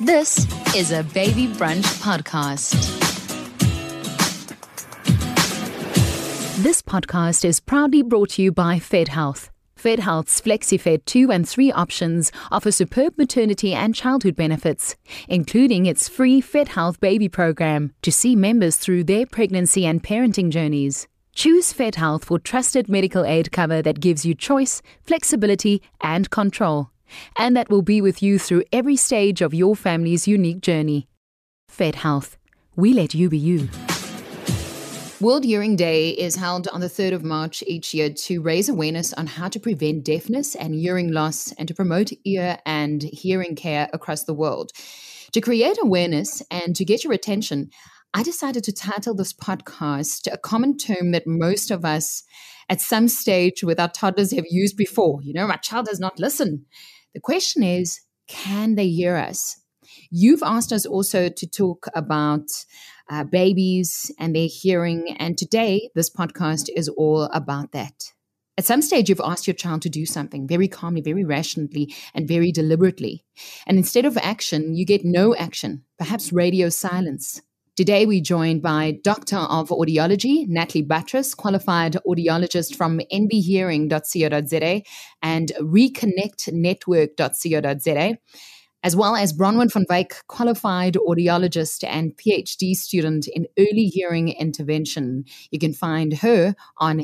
This is a Baby Brunch podcast. This podcast is proudly brought to you by FedHealth. FedHealth's FlexiFed 2 and 3 options offer superb maternity and childhood benefits, including its free FedHealth baby program to see members through their pregnancy and parenting journeys. Choose FedHealth for trusted medical aid cover that gives you choice, flexibility, and control, and that will be with you through every stage of your family's unique journey. FedHealth. We let you be you. World Hearing Day is held on the 3rd of March each year to raise awareness on how to prevent deafness and hearing loss and to promote ear and hearing care across the world. To create awareness and to get your attention, I decided to title this podcast a common term that most of us at some stage with our toddlers have used before. You know, my child does not listen. The question is, can they hear us? You've asked us also to talk about babies and their hearing, and today this podcast is all about that. At some stage, you've asked your child to do something very calmly, very rationally, and very deliberately. And instead of action, you get no action, perhaps radio silence. Today, we're joined by Doctor of Audiology, Natalie Buttress, qualified audiologist from nbhearing.co.za and reconnectnetwork.co.za, as well as Bronwyn van Wyk, qualified audiologist and PhD student in early hearing intervention. You can find her on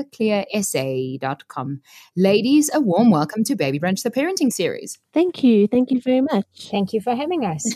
hearclearsa.com. Ladies, a warm welcome to Baby Brunch, the parenting series. Thank you. Thank you very much. Thank you for having us.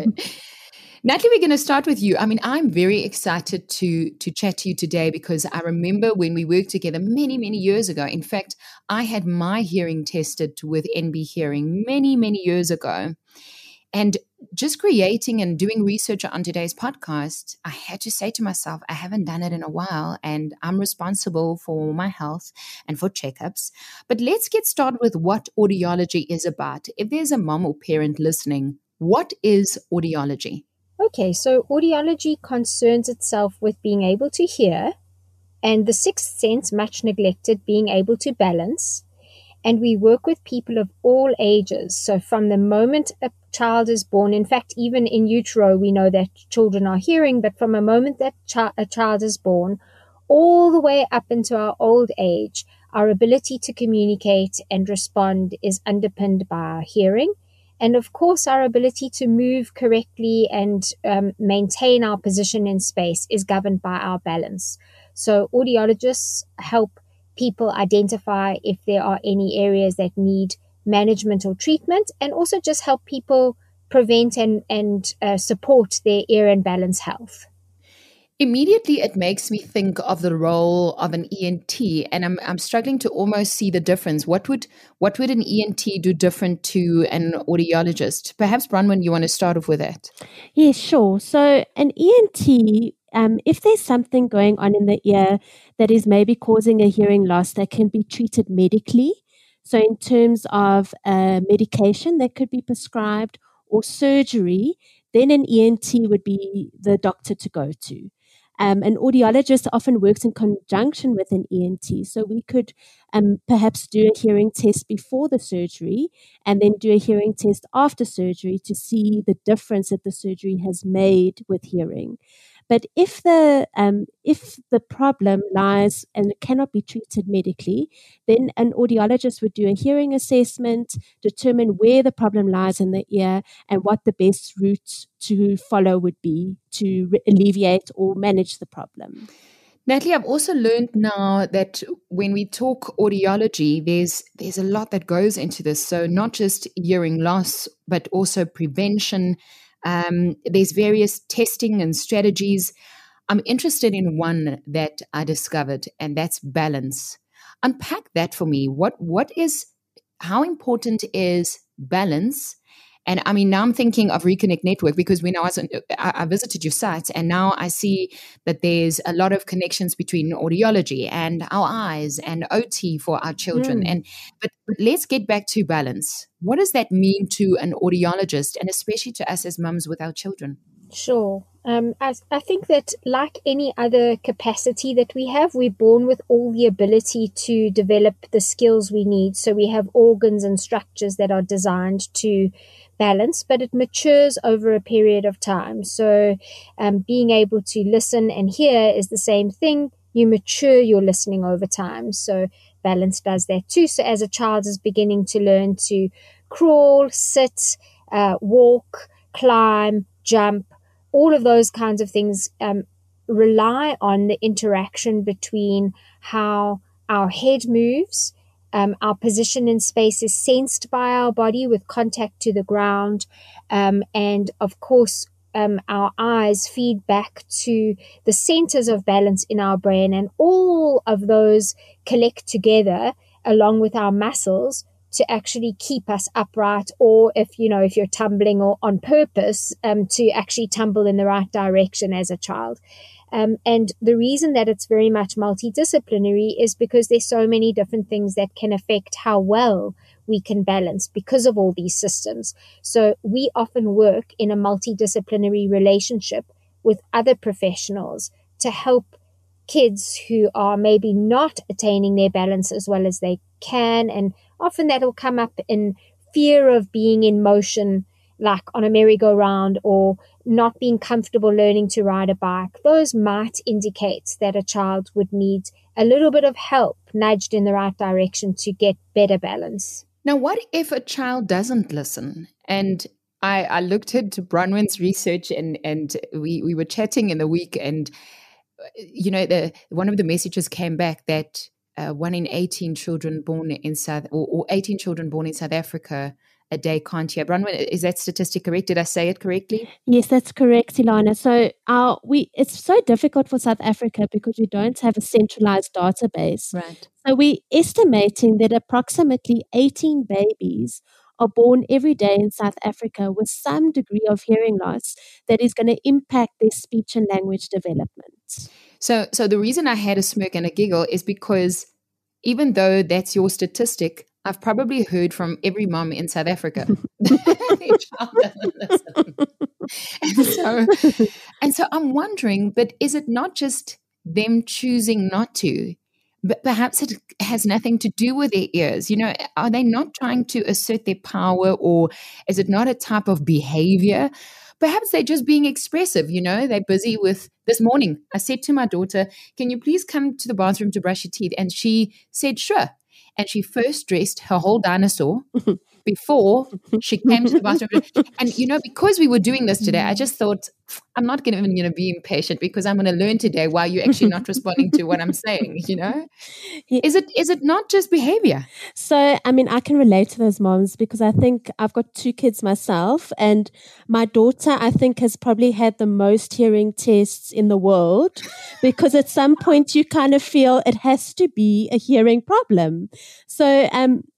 Natalie, we're going to start with you. I mean, I'm very excited to chat to you today because I remember when we worked together many, many years ago. In fact, I had my hearing tested with NB Hearing many, many years ago. And just creating and doing research on today's podcast, I had to say to myself, I haven't done it in a while and I'm responsible for my health and for checkups. But let's get started with what audiology is about. If there's a mom or parent listening, what is audiology? Okay, so audiology concerns itself with being able to hear and the sixth sense, much neglected, being able to balance. And we work with people of all ages. So from the moment a child is born, in fact, even in utero, we know that children are hearing, but from a moment that a child is born, all the way up into our old age, our ability to communicate and respond is underpinned by our hearing. And of course, our ability to move correctly and maintain our position in space is governed by our balance. So audiologists help people identify if there are any areas that need management or treatment, and also just help people prevent and support their ear and balance health. Immediately, it makes me think of the role of an ENT, and I'm struggling to almost see the difference. What would an ENT do different to an audiologist? Perhaps, Bronwyn, you want to start off with that? Yeah, sure. So an ENT, if there's something going on in the ear that is maybe causing a hearing loss, that can be treated medically. So in terms of medication that could be prescribed or surgery, then an ENT would be the doctor to go to. An audiologist often works in conjunction with an ENT. So we could perhaps do a hearing test before the surgery and then do a hearing test after surgery to see the difference that the surgery has made with hearing. But if the problem lies and it cannot be treated medically, then an audiologist would do a hearing assessment, determine where the problem lies in the ear and what the best route to follow would be to alleviate or manage the problem. Natalie, I've also learned now that when we talk audiology, there's a lot that goes into this. So not just hearing loss, but also prevention. There's various testing and strategies. I'm interested in one that I discovered, and that's balance. Unpack that for me. How important is balance? And I mean, now I'm thinking of Reconnect Network because when I visited your site, and now I see that there's a lot of connections between audiology and our eyes and OT for our children. But let's get back to balance. What does that mean to an audiologist and especially to us as mums with our children? Sure. I think that like any other capacity that we have, we're born with all the ability to develop the skills we need. So we have organs and structures that are designed to balance, but it matures over a period of time. So being able to listen and hear is the same thing. You mature your listening over time. So balance does that too. So as a child is beginning to learn to crawl, sit, walk, climb, jump, all of those kinds of things rely on the interaction between how our head moves, our position in space is sensed by our body with contact to the ground, and of course, our eyes feed back to the centers of balance in our brain, and all of those collect together along with our muscles to actually keep us upright, or if you're tumbling or on purpose, to actually tumble in the right direction as a child. And the reason that it's very much multidisciplinary is because there's so many different things that can affect how well we can balance because of all these systems. So we often work in a multidisciplinary relationship with other professionals to help kids who are maybe not attaining their balance as well as they can. And often that'll come up in fear of being in motion, like on a merry-go-round, or not being comfortable learning to ride a bike. Those might indicate that a child would need a little bit of help nudged in the right direction to get better balance. Now, what if a child doesn't listen? And I looked into Bronwyn's research, and we were chatting in the week, and one of the messages came back that 1 in 18 children born in or 18 children born in South Africa a day can't hear. Bronwyn, is that statistic correct? Did I say it correctly? Yes, that's correct, Ilana. So it's so difficult for South Africa because we don't have a centralized database. Right. So we're estimating that approximately 18 babies are born every day in South Africa with some degree of hearing loss that is going to impact their speech and language development. So the reason I had a smirk and a giggle is because even though that's your statistic, I've probably heard from every mom in South Africa. Their child doesn't listen. And so I'm wondering, but is it not just them choosing not to? But perhaps it has nothing to do with their ears. Are they not trying to assert their power, or is it not a type of behavior? Perhaps they're just being expressive, they're busy with this morning. I said to my daughter, can you please come to the bathroom to brush your teeth? And she said, sure. And she first dressed her whole dinosaur before she came to the bathroom. And, because we were doing this today, I just thought, I'm not even going to be impatient because I'm going to learn today why you're actually not responding to what I'm saying, Yeah. Is it not just behavior? So, I can relate to those moms because I think I've got 2 kids myself, and my daughter, I think, has probably had the most hearing tests in the world because at some point you kind of feel it has to be a hearing problem. So,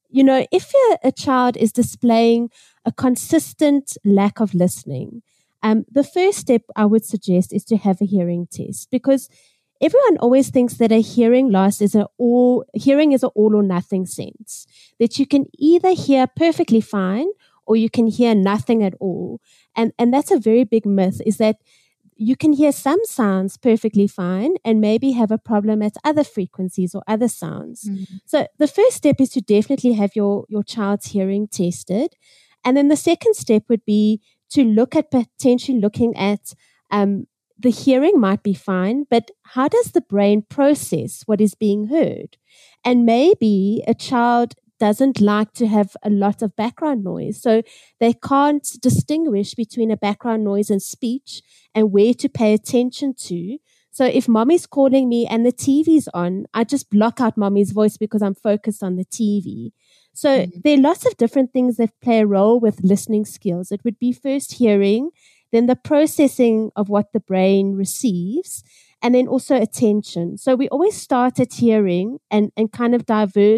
if a child is displaying a consistent lack of listening, the first step I would suggest is to have a hearing test, because everyone always thinks that a hearing loss is hearing is an all or nothing sense, that you can either hear perfectly fine or you can hear nothing at all. And that's a very big myth, is that you can hear some sounds perfectly fine and maybe have a problem at other frequencies or other sounds. Mm-hmm. So the first step is to definitely have your child's hearing tested. And then the second step would be to look at potentially looking at the hearing might be fine, but how does the brain process what is being heard? And maybe a child doesn't like to have a lot of background noise, so they can't distinguish between a background noise and speech and where to pay attention to. So if mommy's calling me and the TV's on, I just block out mommy's voice because I'm focused on the TV. So there are lots of different things that play a role with listening skills. It would be first hearing, then the processing of what the brain receives, and then also attention. So we always start at hearing and kind of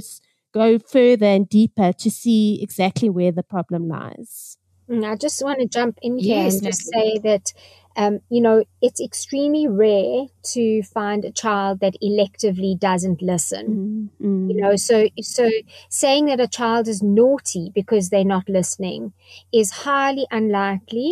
go further and deeper to see exactly where the problem lies. I just want to jump in here and just say that, it's extremely rare to find a child that electively doesn't listen. Mm-hmm. So saying that a child is naughty because they're not listening is highly unlikely.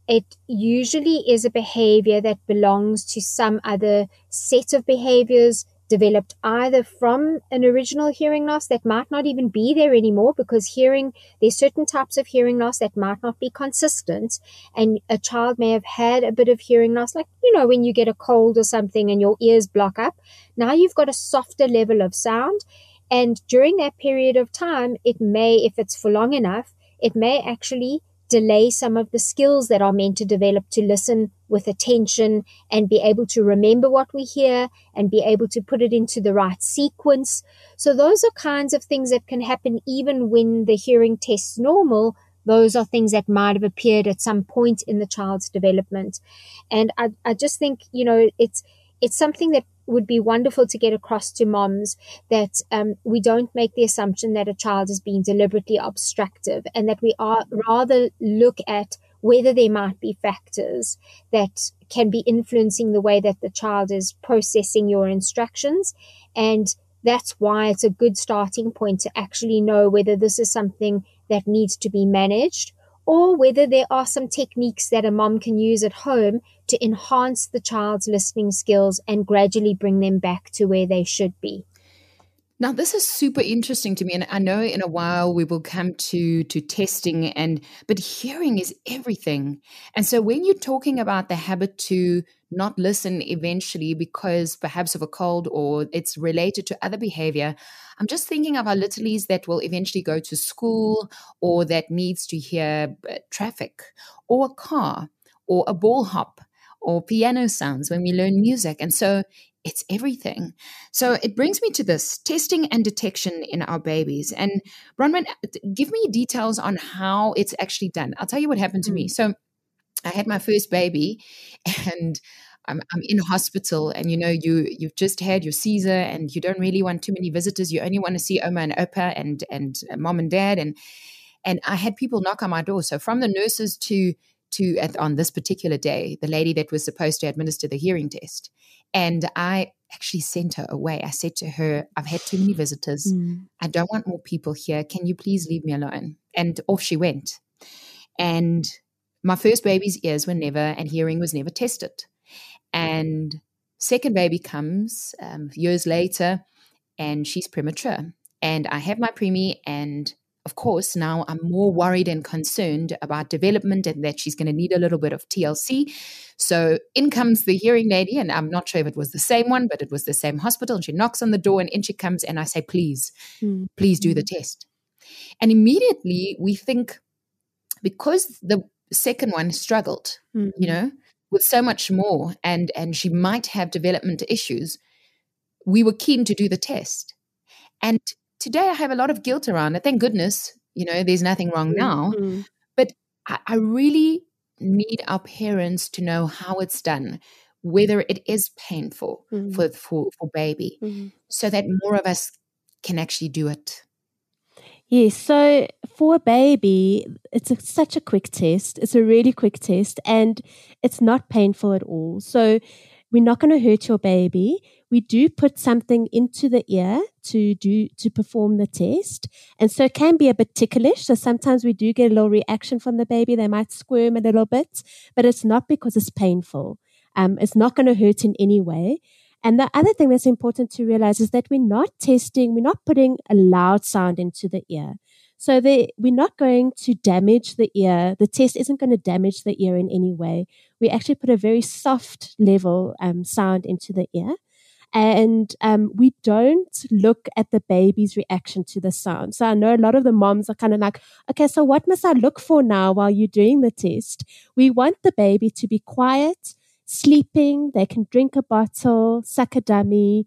it usually is a behavior that belongs to some other set of behaviors developed either from an original hearing loss that might not even be there anymore, because there's certain types of hearing loss that might not be consistent, and a child may have had a bit of hearing loss, like, when you get a cold or something and your ears block up. Now you've got a softer level of sound, and during that period of time, it may, if it's for long enough, it may actually delay some of the skills that are meant to develop to listen with attention and be able to remember what we hear and be able to put it into the right sequence. So those are kinds of things that can happen even when the hearing test's normal. Those are things that might have appeared at some point in the child's development. And I just think, it's something that would be wonderful to get across to moms, that we don't make the assumption that a child is being deliberately obstructive, and that we are rather look at whether there might be factors that can be influencing the way that the child is processing your instructions. And that's why it's a good starting point to actually know whether this is something that needs to be managed, or whether there are some techniques that a mom can use at home to enhance the child's listening skills and gradually bring them back to where they should be. Now, this is super interesting to me, and I know in a while we will come to testing, but hearing is everything. And so when you're talking about the habit to not listen eventually because perhaps of a cold or it's related to other behavior, I'm just thinking of our littlies that will eventually go to school, or that needs to hear traffic or a car or a ball hop or piano sounds when we learn music. And so it's everything. So it brings me to this testing and detection in our babies. And Bronwyn, give me details on how it's actually done. I'll tell you what happened to me. So I had my first baby, and I'm in hospital, and you've just had your Caesar, and you don't really want too many visitors. You only want to see Oma and Opa and mom and dad. And I had people knock on my door. So from the nurses on this particular day, the lady that was supposed to administer the hearing test. And I actually sent her away. I said to her, I've had too many visitors. I don't want more people here. Can you please leave me alone? And off she went. And my first baby's ears were never, and hearing was never tested. And second baby comes years later, and she's premature. And I have my preemie, and of course, now I'm more worried and concerned about development, and that she's going to need a little bit of TLC. So in comes the hearing lady, and I'm not sure if it was the same one, but it was the same hospital. And she knocks on the door, and in she comes, and I say, please do the test. And immediately we think, because the second one struggled, with so much more, and she might have development issues, we were keen to do the test. And today I have a lot of guilt around it. Thank goodness, there's nothing wrong now. But I really need our parents to know how it's done, whether it is painful for baby, so that more of us can actually do it. Yes, so for a baby, it's such a quick test. It's a really quick test, and it's not painful at all. So we're not going to hurt your baby. We do put something into the ear to perform the test. And so it can be a bit ticklish. So sometimes we do get a little reaction from the baby. They might squirm a little bit, but it's not because it's painful. It's not going to hurt in any way. And the other thing that's important to realize is that we're not putting a loud sound into the ear. So we're not going to damage the ear. The test isn't going to damage the ear in any way. We actually put a very soft level sound into the ear. And we don't look at the baby's reaction to the sound. So I know a lot of the moms are kind of like, okay, so what must I look for now while you're doing the test? We want the baby to be quiet, sleeping. They can drink a bottle, suck a dummy,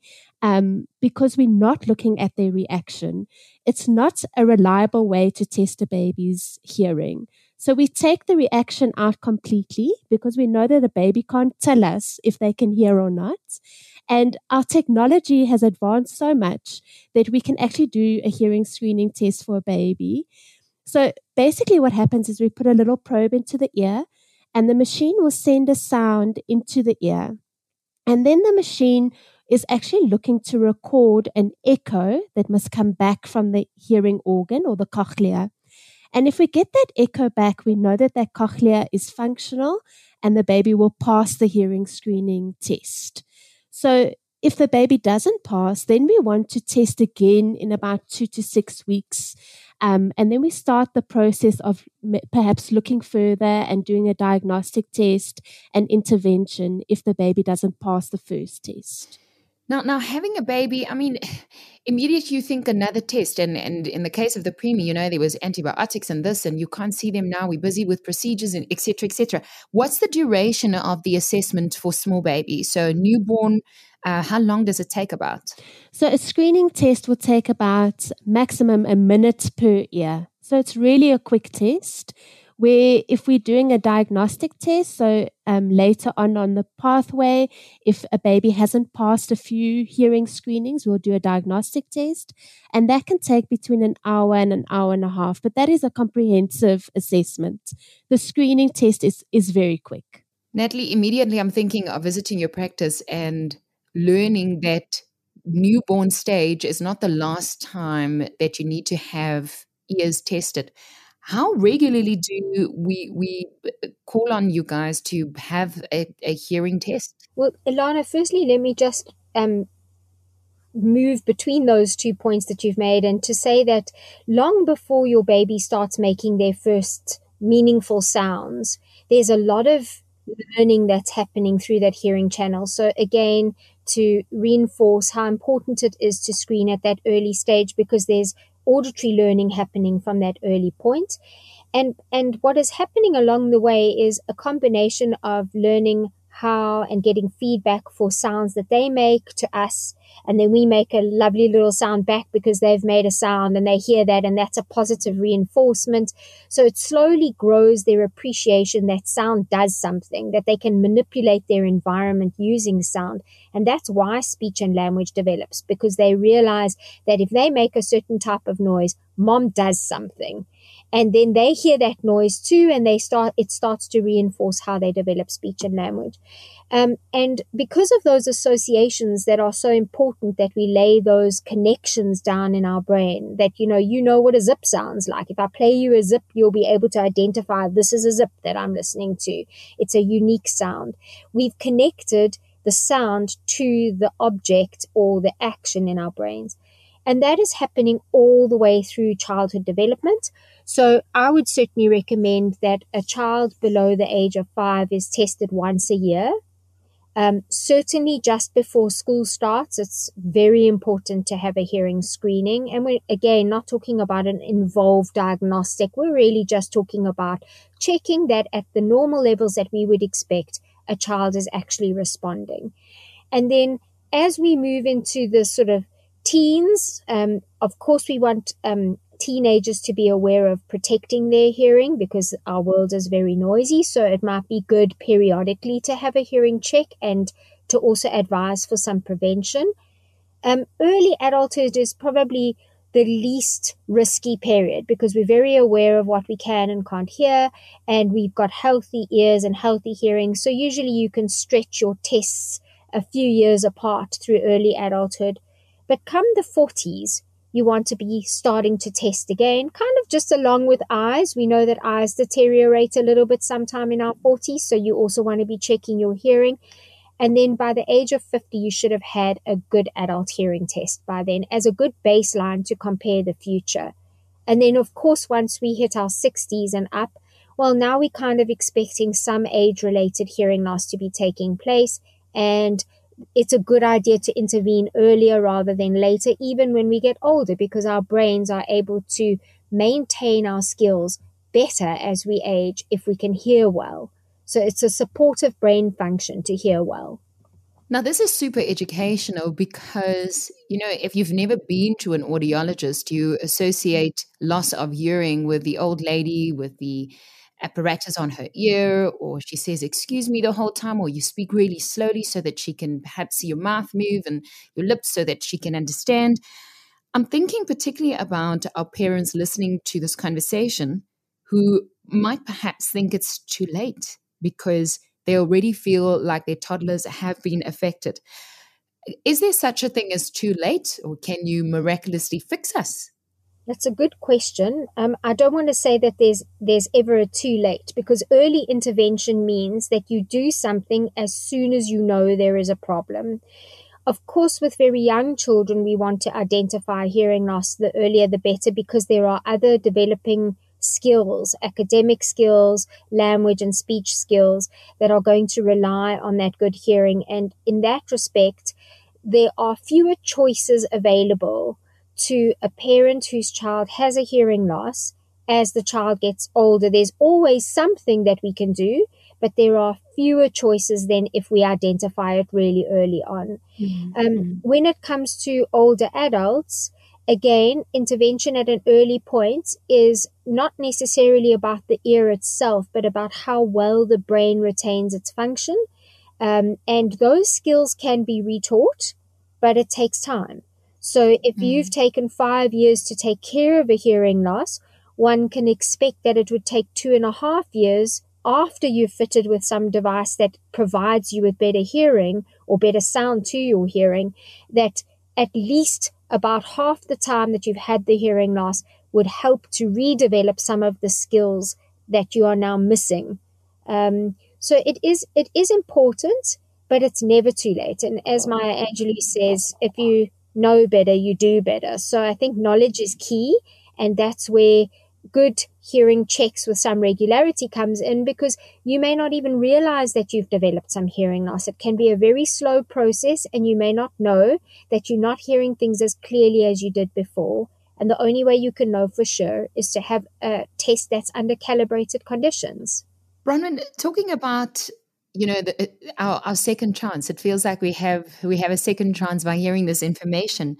because we're not looking at their reaction. It's not a reliable way to test a baby's hearing. So we take the reaction out completely, because we know that the baby can't tell us if they can hear or not. And our technology has advanced so much that we can actually do a hearing screening test for a baby. So basically what happens is we put a little probe into the ear, and the machine will send a sound into the ear. And then the machine is actually looking to record an echo that must come back from the hearing organ or the cochlea. And if we get that echo back, we know that that cochlea is functional and the baby will pass the hearing screening test. So if the baby doesn't pass, then we want to test again in about 2 to 6 weeks. And then we start the process of perhaps looking further and doing a diagnostic test and intervention if the baby doesn't pass the first test. Now, having a baby, I mean, immediately you think another test. And in the case of the preemie, there was antibiotics and this, and you can't see them now. We're busy with procedures and et cetera, et cetera. What's the duration of the assessment for small babies? So newborn, how long does it take about? So a screening test will take about maximum a minute per ear. So it's really a quick test. Where if we're doing a diagnostic test, so later on the pathway, if a baby hasn't passed a few hearing screenings, we'll do a diagnostic test. And that can take between an hour and an hour and a half. But that is a comprehensive assessment. The screening test is very quick. Natalie, immediately I'm thinking of visiting your practice and learning that newborn stage is not the last time that you need to have ears tested. How regularly do we call on you guys to have a hearing test? Well, Ilana, firstly, let me just move between those 2 points that you've made, and to say that long before your baby starts making their first meaningful sounds, there's a lot of learning that's happening through that hearing channel. So again, to reinforce how important it is to screen at that early stage, because there's auditory learning happening from that early point. And what is happening along the way is a combination of learning how and getting feedback for sounds that they make to us. And then we make a lovely little sound back because they've made a sound and they hear that, and that's a positive reinforcement. So it slowly grows their appreciation that sound does something, that they can manipulate their environment using sound. And that's why speech and language develops, because they realize that if they make a certain type of noise, mom does something. And then they hear that noise too, and it starts to reinforce how they develop speech and language. And because of those associations that are so important, that we lay those connections down in our brain, that you know what a zip sounds like. If I play you a zip, you'll be able to identify this is a zip that I'm listening to. It's a unique sound. We've connected the sound to the object or the action in our brains. And that is happening all the way through childhood development. So I would certainly recommend that a child below the age of 5 is tested once a year. Certainly just before school starts, it's very important to have a hearing screening. And we're, again, not talking about an involved diagnostic. We're really just talking about checking that at the normal levels that we would expect, a child is actually responding. And then as we move into the sort of teens, of course, we want teenagers to be aware of protecting their hearing, because our world is very noisy. So it might be good periodically to have a hearing check and to also advise for some prevention. Early adulthood is probably the least risky period, because we're very aware of what we can and can't hear, and we've got healthy ears and healthy hearing. So usually you can stretch your tests a few years apart through early adulthood. But come the 40s, you want to be starting to test again, kind of just along with eyes. We know that eyes deteriorate a little bit sometime in our 40s, so you also want to be checking your hearing. And then by the age of 50, you should have had a good adult hearing test by then as a good baseline to compare the future. And then, of course, once we hit our 60s and up, well, now we're kind of expecting some age-related hearing loss to be taking place, and it's a good idea to intervene earlier rather than later, even when we get older, because our brains are able to maintain our skills better as we age if we can hear well. So it's a supportive brain function to hear well. Now, this is super educational because, if you've never been to an audiologist, you associate loss of hearing with the old lady with the apparatus on her ear, or she says, excuse me the whole time, or you speak really slowly so that she can perhaps see your mouth move and your lips so that she can understand. I'm thinking particularly about our parents listening to this conversation who might perhaps think it's too late because they already feel like their toddlers have been affected. Is there such a thing as too late, or can you miraculously fix us? That's a good question. I don't want to say that there's ever a too late, because early intervention means that you do something as soon as you know there is a problem. Of course, with very young children, we want to identify hearing loss the earlier the better, because there are other developing skills, academic skills, language and speech skills that are going to rely on that good hearing. And in that respect, there are fewer choices available to a parent whose child has a hearing loss as the child gets older. There's always something that we can do, but there are fewer choices than if we identify it really early on. When it comes to older adults, again, intervention at an early point is not necessarily about the ear itself, but about how well the brain retains its function. And those skills can be retaught, but it takes time. So if you've taken 5 years to take care of a hearing loss, one can expect that it would take 2.5 years after you've fitted with some device that provides you with better hearing or better sound to your hearing, that at least about half the time that you've had the hearing loss would help to redevelop some of the skills that you are now missing. So it is important, but it's never too late. And as Maya Angelou says, if you know better, you do better. So I think knowledge is key, and that's where good hearing checks with some regularity comes in, because you may not even realize that you've developed some hearing loss. It can be a very slow process, and you may not know that you're not hearing things as clearly as you did before. And the only way you can know for sure is to have a test that's under calibrated conditions. Bronwyn, talking about our second chance, it feels like we have a second chance by hearing this information.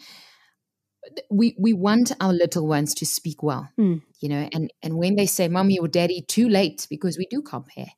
We want our little ones to speak well, and when they say mommy or daddy, too late, because we do compare,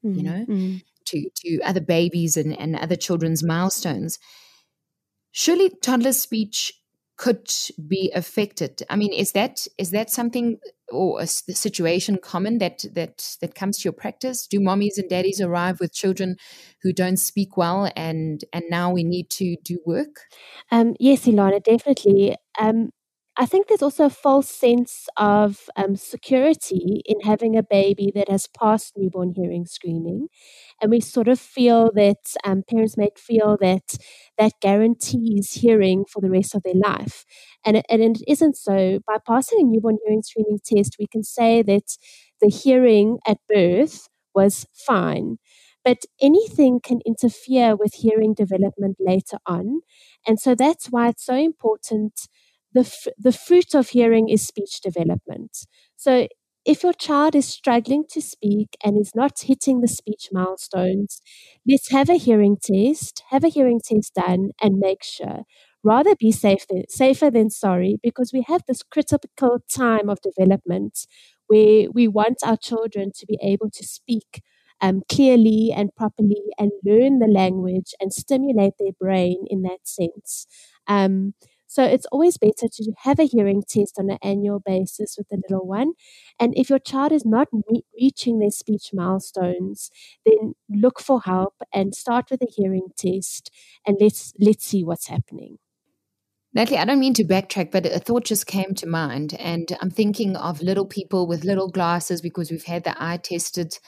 to other babies and other children's milestones. Surely toddler speech could be affected. I mean, is that something or a situation common that comes to your practice? Do mommies and daddies arrive with children who don't speak well, and now we need to do work? Yes, Ilana, definitely. I think there's also a false sense of security in having a baby that has passed newborn hearing screening. And we sort of feel that parents may feel that guarantees hearing for the rest of their life. And it isn't so. By passing a newborn hearing screening test, we can say that the hearing at birth was fine. But anything can interfere with hearing development later on. And so that's why it's so important. The fruit of hearing is speech development. So if your child is struggling to speak and is not hitting the speech milestones, let's have a hearing test done, and make sure. Rather be safer than sorry, because we have this critical time of development where we want our children to be able to speak clearly and properly and learn the language and stimulate their brain in that sense. So it's always better to have a hearing test on an annual basis with the little one. And if your child is not reaching their speech milestones, then look for help and start with a hearing test, and let's see what's happening. Natalie, I don't mean to backtrack, but a thought just came to mind. And I'm thinking of little people with little glasses because we've had the eye tested.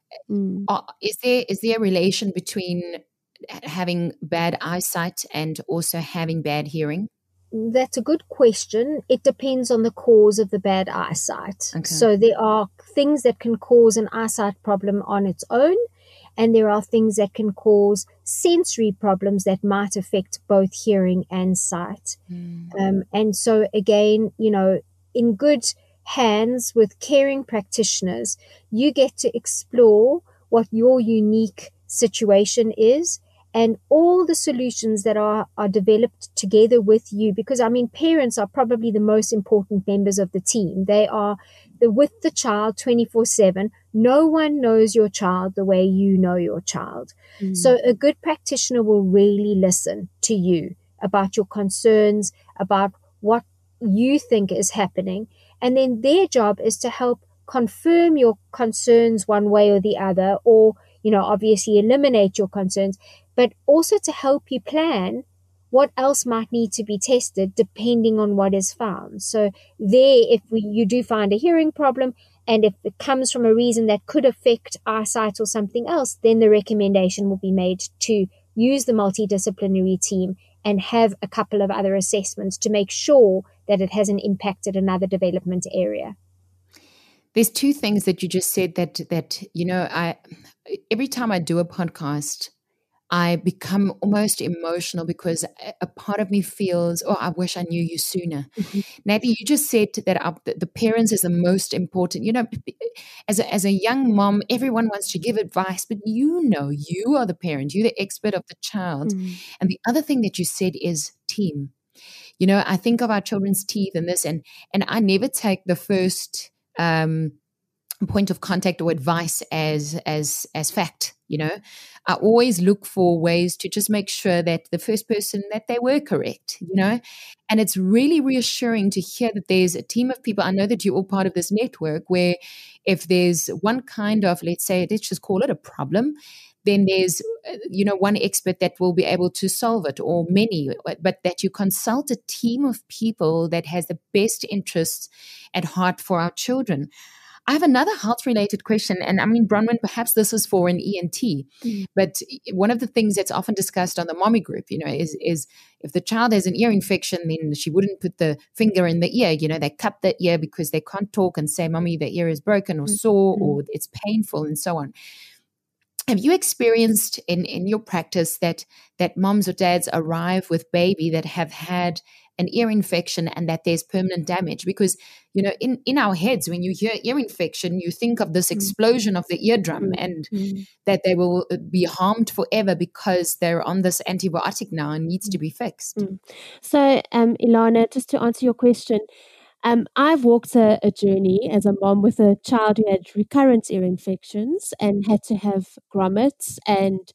Is there a relation between having bad eyesight and also having bad hearing? That's a good question. It depends on the cause of the bad eyesight. Okay. So there are things that can cause an eyesight problem on its own, and there are things that can cause sensory problems that might affect both hearing and sight. And so again, in good hands with caring practitioners, you get to explore what your unique situation is, and all the solutions that are developed together with you, because parents are probably the most important members of the team. They are with the child 24/7. No one knows your child the way you know your child. So a good practitioner will really listen to you about your concerns, about what you think is happening. And then their job is to help confirm your concerns one way or the other, or, obviously eliminate your concerns, but also to help you plan what else might need to be tested depending on what is found. So there, if you do find a hearing problem, and if it comes from a reason that could affect eyesight or something else, then the recommendation will be made to use the multidisciplinary team and have a couple of other assessments to make sure that it hasn't impacted another development area. There's two things that you just said that I every time I do a podcast, I become almost emotional because a part of me feels, oh, I wish I knew you sooner. Mm-hmm. Natalie, you just said that the parents is the most important. As a young mom, everyone wants to give advice, but you are the parent, you're the expert of the child. Mm-hmm. And the other thing that you said is team. I think of our children's teeth and this, and I never take the first point of contact or advice as fact. I always look for ways to just make sure that the first person that they were correct, and it's really reassuring to hear that there's a team of people. I know that you're all part of this network where if there's one kind of, let's just call it a problem, then there's, one expert that will be able to solve it, or many, but that you consult a team of people that has the best interests at heart for our children. I have another health-related question, and I mean, Bronwyn, perhaps this is for an ENT, but one of the things that's often discussed on the mommy group, is if the child has an ear infection, then she wouldn't put the finger in the ear. They cup the ear because they can't talk and say, "Mommy, the ear is broken or sore or it's painful," and so on. Have you experienced in your practice that moms or dads arrive with baby that have had an ear infection and that there's permanent damage? Because, in our heads, when you hear ear infection, you think of this explosion of the eardrum and that they will be harmed forever because they're on this antibiotic now and needs to be fixed. So, Ilana, just to answer your question, I've walked a journey as a mom with a child who had recurrent ear infections and had to have grommets. And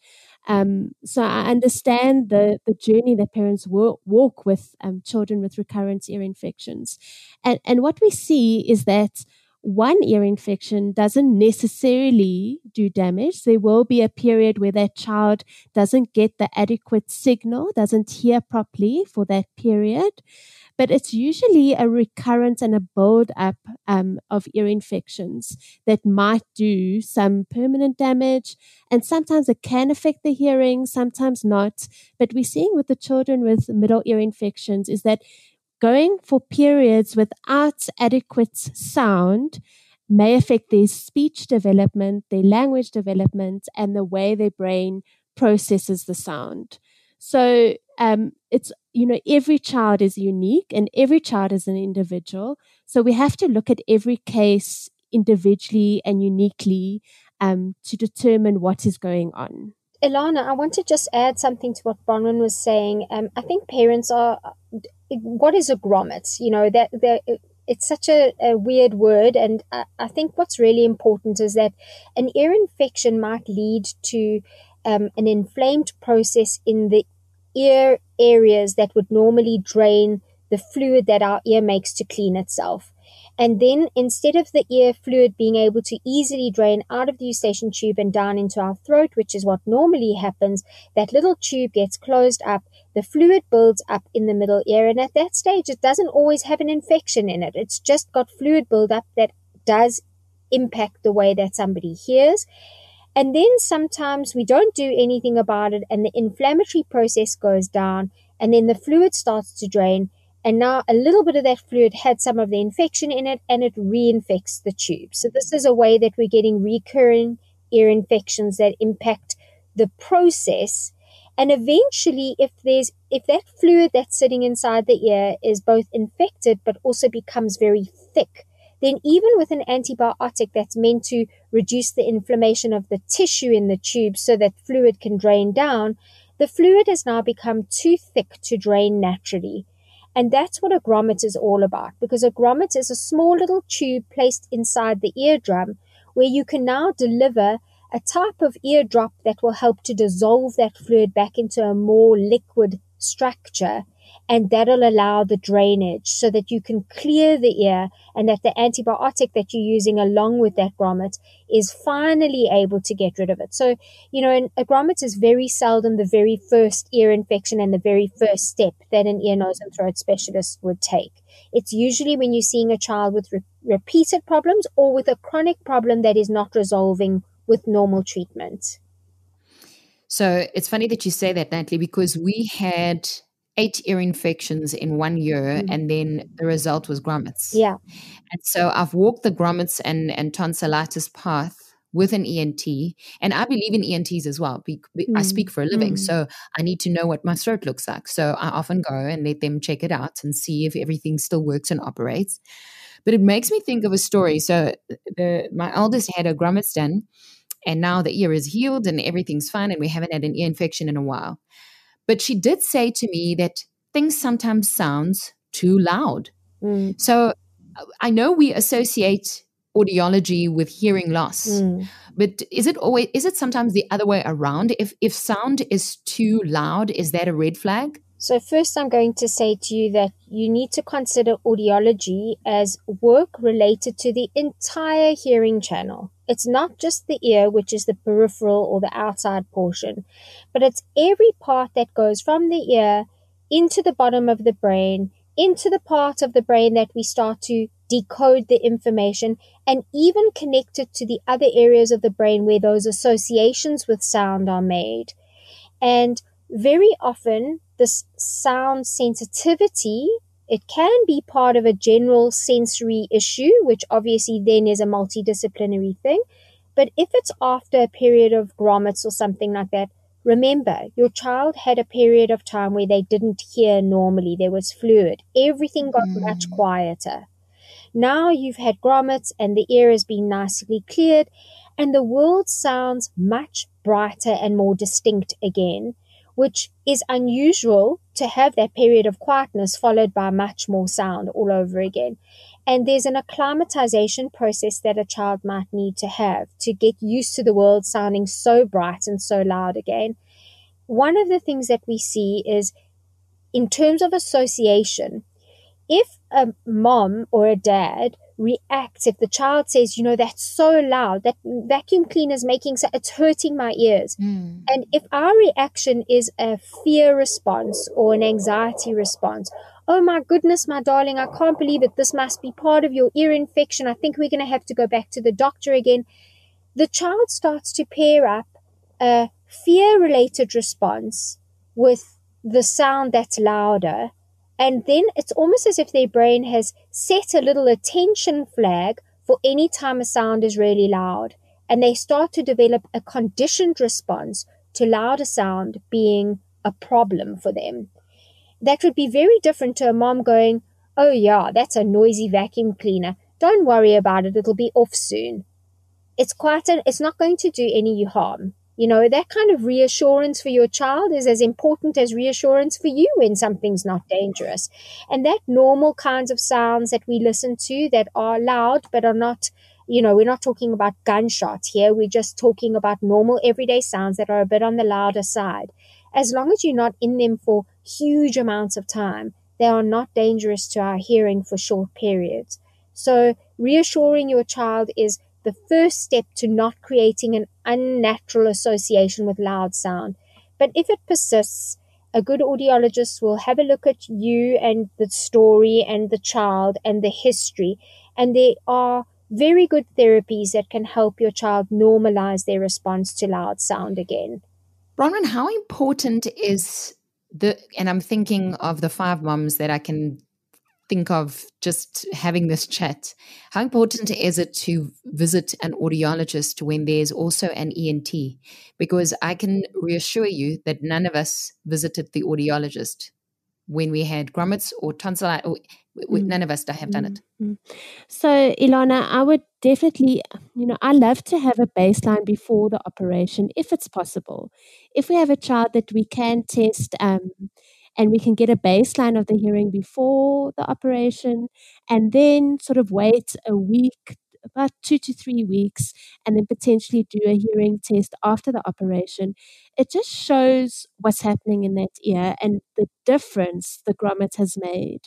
so I understand the journey that parents walk with children with recurrent ear infections. And what we see is that one ear infection doesn't necessarily do damage. There will be a period where that child doesn't get the adequate signal, doesn't hear properly for that period. But it's usually a recurrence and a build-up of ear infections that might do some permanent damage. And sometimes it can affect the hearing, sometimes not. But we're seeing with the children with middle ear infections is that going for periods without adequate sound may affect their speech development, their language development, and the way their brain processes the sound. So it's, every child is unique and every child is an individual. So we have to look at every case individually and uniquely to determine what is going on. Ilana, I want to just add something to what Bronwyn was saying. I think parents what is a grommet? It's such a weird word. And I think what's really important is that an ear infection might lead to an inflamed process in the ear areas that would normally drain the fluid that our ear makes to clean itself. And then instead of the ear fluid being able to easily drain out of the eustachian tube and down into our throat, which is what normally happens, that little tube gets closed up, the fluid builds up in the middle ear, and at that stage it doesn't always have an infection in it. It's just got fluid buildup that does impact the way that somebody hears. And then sometimes we don't do anything about it and the inflammatory process goes down and then the fluid starts to drain. And now a little bit of that fluid had some of the infection in it and it reinfects the tube. So this is a way that we're getting recurring ear infections that impact the process. And eventually, if that fluid that's sitting inside the ear is both infected but also becomes very thick, then even with an antibiotic that's meant to reduce the inflammation of the tissue in the tube so that fluid can drain down, the fluid has now become too thick to drain naturally. And that's what a grommet is all about, because a grommet is a small little tube placed inside the eardrum where you can now deliver a type of eardrop that will help to dissolve that fluid back into a more liquid structure and that'll allow the drainage so that you can clear the ear, and that the antibiotic that you're using along with that grommet is finally able to get rid of it. So, a grommet is very seldom the very first ear infection and the very first step that an ear, nose, and throat specialist would take. It's usually when you're seeing a child with repeated problems or with a chronic problem that is not resolving with normal treatment. So it's funny that you say that, Natalie, because we had 8 ear infections in 1 year, and then the result was grommets. Yeah. And so I've walked the grommets and tonsillitis path with an ENT, and I believe in ENTs as well. I speak for a living, so I need to know what my throat looks like. So I often go and let them check it out and see if everything still works and operates. But it makes me think of a story. So my eldest had a grommets done, and now the ear is healed and everything's fine, and we haven't had an ear infection in a while. But she did say to me that things sometimes sounds too loud. So I know we associate audiology with hearing loss, but is it sometimes the other way around? If sound is too loud, is that a red flag? So first I'm going to say to you that you need to consider audiology as work related to the entire hearing channel. It's not just the ear, which is the peripheral or the outside portion, but it's every part that goes from the ear into the bottom of the brain, into the part of the brain that we start to decode the information, and even connect it to the other areas of the brain where those associations with sound are made. And very often, this sound sensitivity, it can be part of a general sensory issue, which obviously then is a multidisciplinary thing. But if it's after a period of grommets or something like that, remember, your child had a period of time where they didn't hear normally. There was fluid. Everything got much quieter. Now you've had grommets and the ear has been nicely cleared, and the world sounds much brighter and more distinct again, which is unusual to have that period of quietness followed by much more sound all over again. And there's an acclimatization process that a child might need to have to get used to the world sounding so bright and so loud again. One of the things that we see is, in terms of association, if a mom or a dad reacts, if the child says, that's so loud, that vacuum cleaner is making, so it's hurting my ears. And if our reaction is a fear response or an anxiety response, oh my goodness, my darling, I can't believe it. This must be part of your ear infection. I think we're going to have to go back to the doctor again. The child starts to pair up a fear-related response with the sound that's louder. And then it's almost as if their brain has set a little attention flag for any time a sound is really loud. And they start to develop a conditioned response to louder sound being a problem for them. That would be very different to a mom going, oh yeah, that's a noisy vacuum cleaner. Don't worry about it. It'll be off soon. It's not going to do any harm. That kind of reassurance for your child is as important as reassurance for you when something's not dangerous. And that normal kinds of sounds that we listen to that are loud but are not, we're not talking about gunshots here. We're just talking about normal everyday sounds that are a bit on the louder side. As long as you're not in them for huge amounts of time, they are not dangerous to our hearing for short periods. So reassuring your child is the first step to not creating an unnatural association with loud sound. But if it persists, a good audiologist will have a look at you and the story and the child and the history. And there are very good therapies that can help your child normalize their response to loud sound again. Bronwyn, how important is and I'm thinking of the 5 moms that I can think of just having this chat. How important is it to visit an audiologist when there's also an ENT? Because I can reassure you that none of us visited the audiologist when we had grommets or tonsillitis. None of us have done it. So, Ilana, I would definitely, I love to have a baseline before the operation, if it's possible. If we have a child that we can test, and we can get a baseline of the hearing before the operation, and then sort of wait a week about 2 to 3 weeks and then potentially do a hearing test after the operation, it just shows what's happening in that ear and the difference the grommet has made.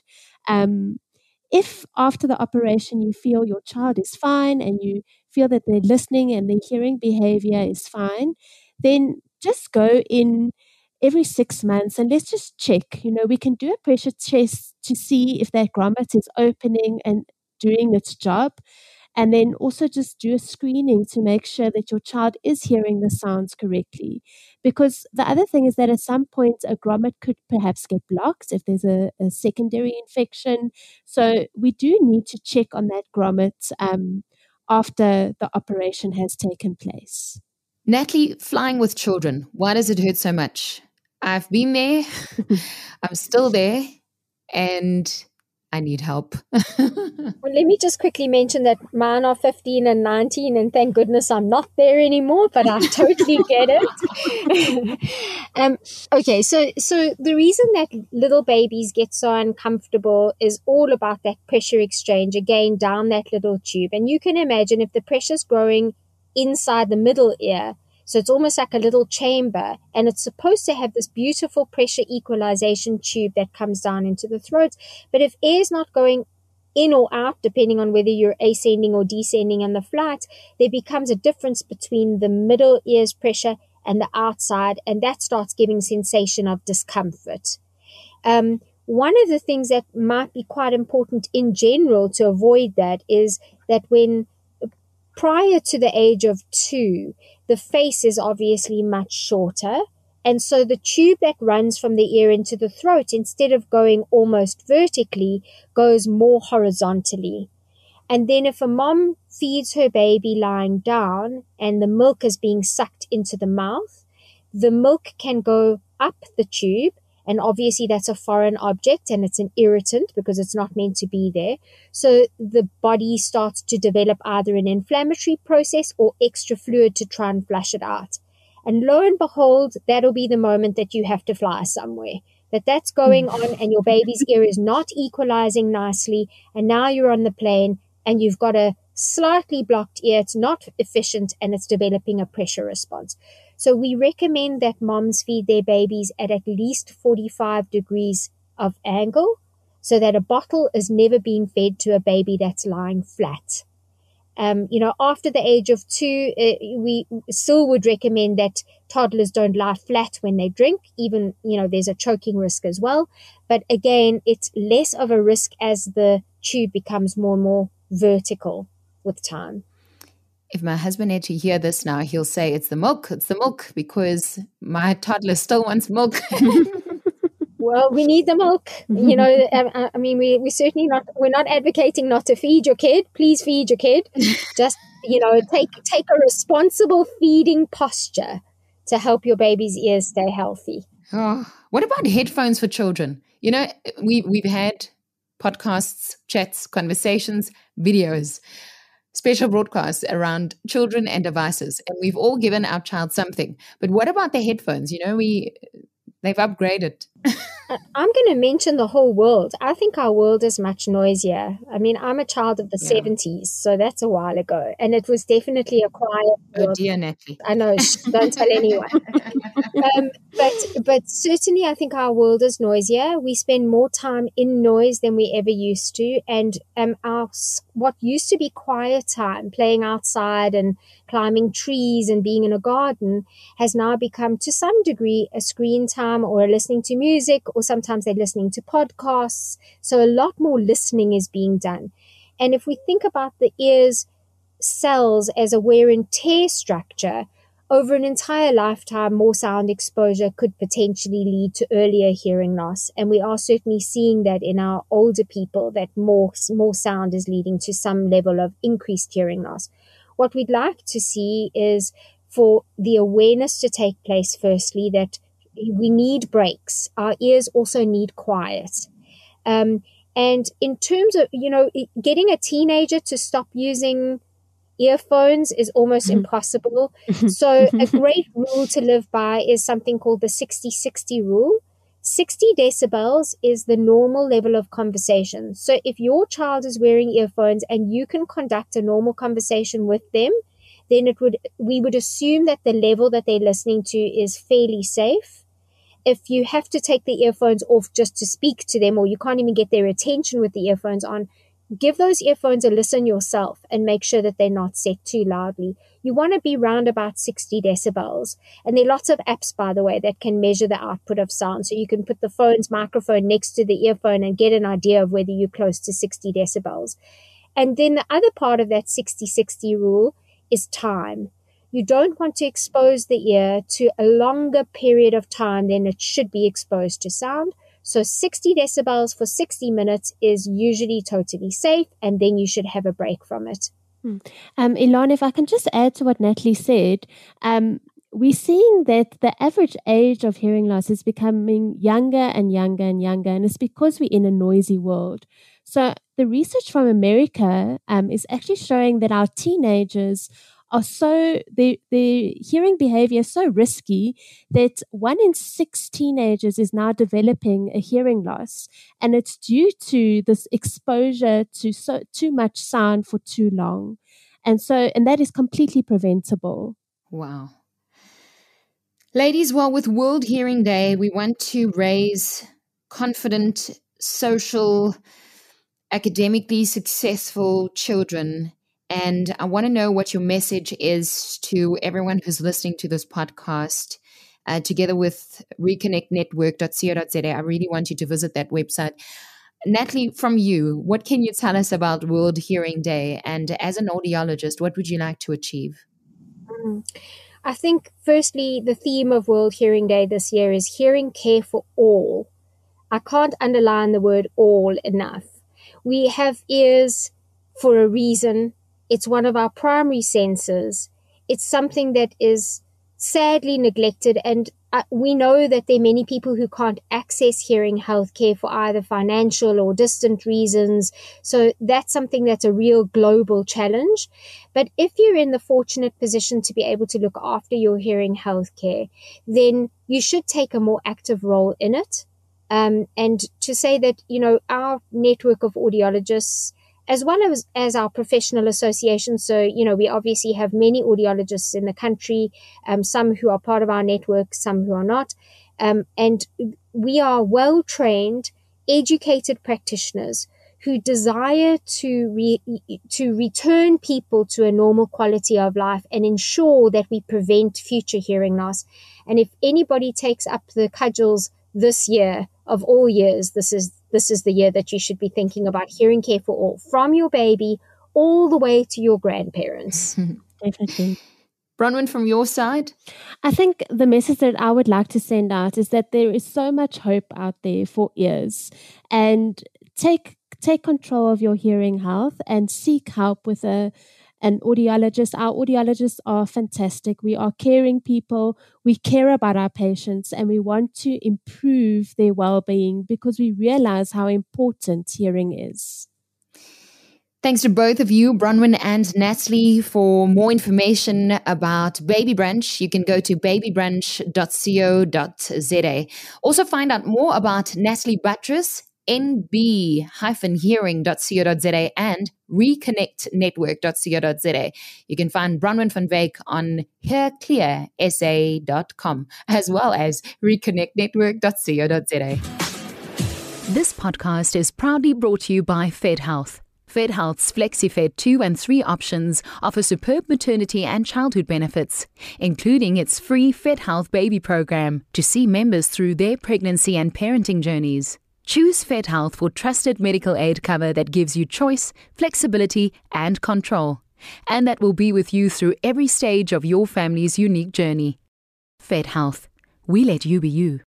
If after the operation you feel your child is fine and you feel that they're listening and their hearing behavior is fine, then just go in every 6 months and let's just check. We can do a pressure test to see if that grommet is opening and doing its job. And then also just do a screening to make sure that your child is hearing the sounds correctly. Because the other thing is that at some point a grommet could perhaps get blocked if there's a secondary infection. So we do need to check on that grommet after the operation has taken place. Natalie, flying with children, why does it hurt so much? I've been there, I'm still there, and I need help. Well, let me just quickly mention that mine are 15 and 19, and thank goodness I'm not there anymore, but I totally get it. Okay, so the reason that little babies get so uncomfortable is all about that pressure exchange, again, down that little tube. And you can imagine if the pressure's growing inside the middle ear, so it's almost like a little chamber, and it's supposed to have this beautiful pressure equalization tube that comes down into the throat. But if air is not going in or out, depending on whether you're ascending or descending on the flight, there becomes a difference between the middle ear's pressure and the outside, and that starts giving sensation of discomfort. One of the things that might be quite important in general to avoid that is that when prior to the age of 2, the face is obviously much shorter. And so the tube that runs from the ear into the throat, instead of going almost vertically, goes more horizontally. And then if a mom feeds her baby lying down and the milk is being sucked into the mouth, the milk can go up the tube. And obviously that's a foreign object and it's an irritant because it's not meant to be there. So the body starts to develop either an inflammatory process or extra fluid to try and flush it out. And lo and behold, that'll be the moment that you have to fly somewhere. That's going on and your baby's ear is not equalizing nicely. And now you're on the plane and you've got a slightly blocked ear. It's not efficient and it's developing a pressure response. So we recommend that moms feed their babies at least 45 degrees of angle so that a bottle is never being fed to a baby that's lying flat. After the age of 2, we still would recommend that toddlers don't lie flat when they drink. Even, there's a choking risk as well. But again, it's less of a risk as the tube becomes more and more vertical with time. If my husband had to hear this now, he'll say, it's the milk, because my toddler still wants milk. Well, we need the milk. We certainly we're not advocating not to feed your kid. Please feed your kid. Just, take a responsible feeding posture to help your baby's ears stay healthy. Oh, what about headphones for children? We've had podcasts, chats, conversations, videos, special broadcasts around children and devices, and we've all given our child something. But what about the headphones? They've upgraded. I'm going to mention the whole world. I think our world is much noisier. I mean, I'm a child of the 70s, so that's a while ago. And it was definitely a quiet world. Oh, dear Natalie. I know, don't tell anyone. But certainly I think our world is noisier. We spend more time in noise than we ever used to. And what used to be quiet time, playing outside and climbing trees and being in a garden, has now become to some degree a screen time or listening to music, or sometimes they're listening to podcasts. So a lot more listening is being done. And if we think about the ear's cells as a wear and tear structure, over an entire lifetime, more sound exposure could potentially lead to earlier hearing loss. And we are certainly seeing that in our older people, that more sound is leading to some level of increased hearing loss. What we'd like to see is for the awareness to take place, firstly, that we need breaks. Our ears also need quiet. And in terms of, getting a teenager to stop using earphones is almost impossible. So a great rule to live by is something called the 60-60 rule. 60 decibels is the normal level of conversation. So if your child is wearing earphones and you can conduct a normal conversation with them, then we would assume that the level that they're listening to is fairly safe. If you have to take the earphones off just to speak to them, or you can't even get their attention with the earphones on, give those earphones a listen yourself and make sure that they're not set too loudly. You want to be round about 60 decibels. And there are lots of apps, by the way, that can measure the output of sound. So you can put the phone's microphone next to the earphone and get an idea of whether you're close to 60 decibels. And then the other part of that 60-60 rule is time. You don't want to expose the ear to a longer period of time than it should be exposed to sound. So 60 decibels for 60 minutes is usually totally safe, and then you should have a break from it. Ilan, if I can just add to what Natalie said, we're seeing that the average age of hearing loss is becoming younger and younger and younger, and it's because we're in a noisy world. So the research from America is actually showing that our teenagers are their hearing behavior is so risky that 1 in 6 teenagers is now developing a hearing loss. And it's due to this exposure to too much sound for too long. And that is completely preventable. Wow. Ladies, well, with World Hearing Day, we want to raise confident, social, academically successful children. And I want to know what your message is to everyone who's listening to this podcast, together with reconnectnetwork.co.za. I really want you to visit that website. Natalie, from you, what can you tell us about World Hearing Day? And as an audiologist, what would you like to achieve? I think, firstly, the theme of World Hearing Day this year is hearing care for all. I can't underline the word all enough. We have ears for a reason. It's one of our primary senses. It's something that is sadly neglected, and we know that there are many people who can't access hearing health care for either financial or distant reasons. So that's something that's a real global challenge. But if you're in the fortunate position to be able to look after your hearing health care, then you should take a more active role in it. And to say that, our network of audiologists, as well as our professional association. So, we obviously have many audiologists in the country, some who are part of our network, some who are not. And we are well-trained, educated practitioners who desire to return people to a normal quality of life and ensure that we prevent future hearing loss. And if anybody takes up the cudgels this year, of all years, this is the year that you should be thinking about hearing care for all, from your baby all the way to your grandparents. Definitely. Bronwyn, from your side? I think the message that I would like to send out is that there is so much hope out there for ears, and take control of your hearing health and seek help with an audiologist. Our audiologists are fantastic. We are caring people. We care about our patients, and we want to improve their well-being because we realize how important hearing is. Thanks to both of you, Bronwyn and Natalie. For more information about Baby Brunch, you can go to babybrunch.co.za. Also find out more about Natalie Buttress, nb-hearing.co.za and reconnectnetwork.co.za. You can find Bronwyn van Wyk on hearclearsa.com as well as reconnectnetwork.co.za. This podcast is proudly brought to you by FedHealth. FedHealth's FlexiFed 2 and 3 options offer superb maternity and childhood benefits, including its free FedHealth baby program to see members through their pregnancy and parenting journeys. Choose FedHealth for trusted medical aid cover that gives you choice, flexibility, and control, and that will be with you through every stage of your family's unique journey. FedHealth. We let you be you.